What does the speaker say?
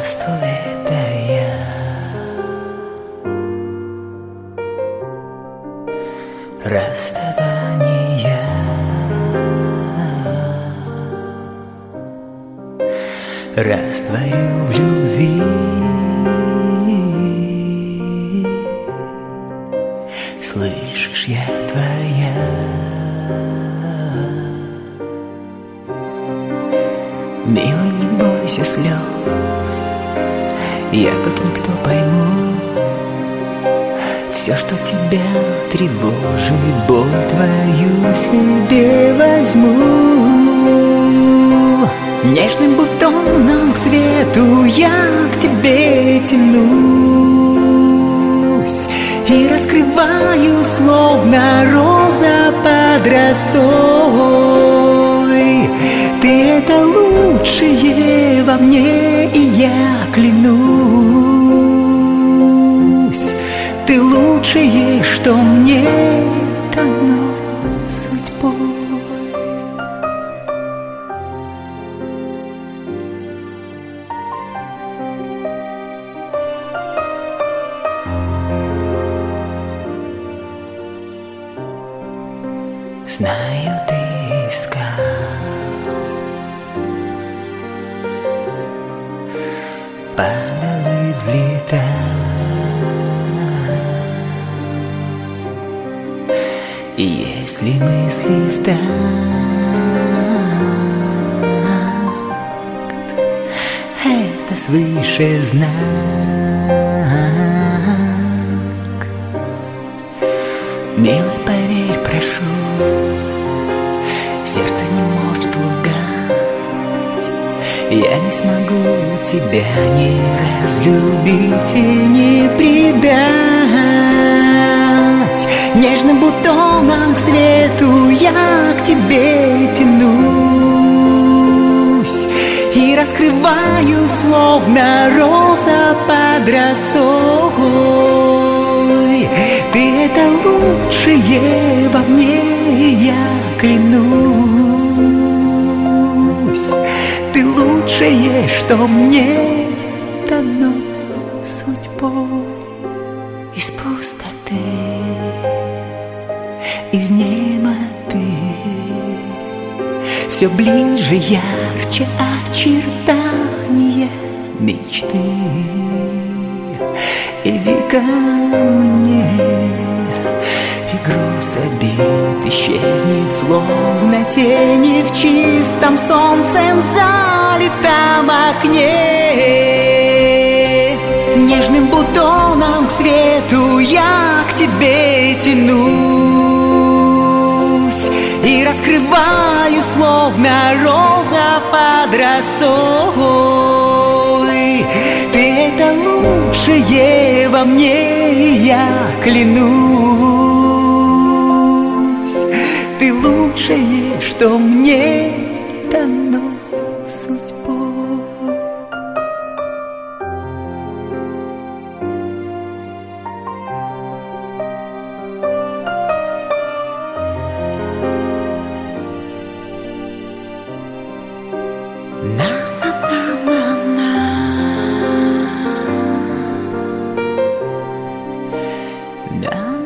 Здравствуй, это я. Расставание растворю в любви. Слышишь, я твоя. Милый, не бойся слез, я как никто пойму все, что тебя тревожит, боль твою себе возьму. Нежным бутоном к свету я к тебе тянусь и раскрываю, словно роза под росой. Ты — это лучшее во мне, и я клянусь. Ты лучшее, что мне дано судьбой. Знаю, ты искал, падал и взлетал, и если мысли в такт, это свыше знак. Милый, поверь, прошу, сердце не может лгать. Я не смогу тебя не разлюбить и не предать. Нежным бутоном к свету я к тебе тянусь и раскрываю, словно роза под росой. Ты — это лучшее во мне, я клянусь. Ты лучшее, что мне дано судьбой. Из пустоты, из немоты все ближе, ярче очертания мечты. Иди ко мне, и груз обид исчезнет, словно тени в чистом солнцем залитом окне. Нежным бутоном к свету я к тебе тянусь и раскрываю, словно роза под росой. Ты — это лучшее во мне, я клянусь. Ты лучшее, что мне дано судьбой. На